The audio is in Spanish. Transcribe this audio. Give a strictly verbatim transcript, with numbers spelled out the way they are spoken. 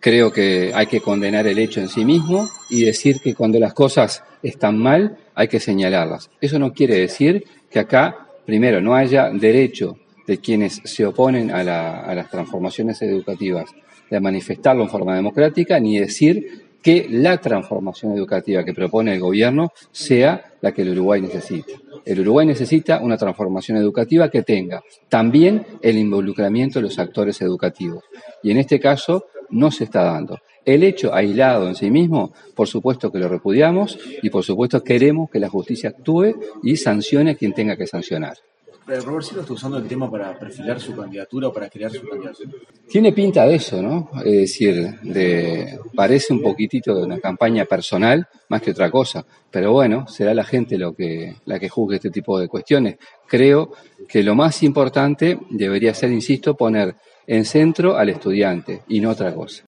Creo que hay que condenar el hecho en sí mismo y decir que cuando las cosas están mal hay que señalarlas. Eso no quiere decir que acá, primero, no haya derecho de quienes se oponen a, la, a las transformaciones educativas de manifestarlo en forma democrática, ni decir que la transformación educativa que propone el gobierno sea la que el Uruguay necesita. El Uruguay necesita una transformación educativa que tenga también el involucramiento de los actores educativos. Y en este caso no se está dando. El hecho aislado en sí mismo, por supuesto que lo repudiamos y por supuesto queremos que la justicia actúe y sancione a quien tenga que sancionar. Robert Silva está usando el tema para perfilar su candidatura o para crear su candidatura. Tiene pinta de eso, ¿no? Es decir, de, parece un poquitito de una campaña personal más que otra cosa. Pero bueno, será la gente lo que, la que juzgue este tipo de cuestiones. Creo que lo más importante debería ser, insisto, poner en centro al estudiante y no otra cosa.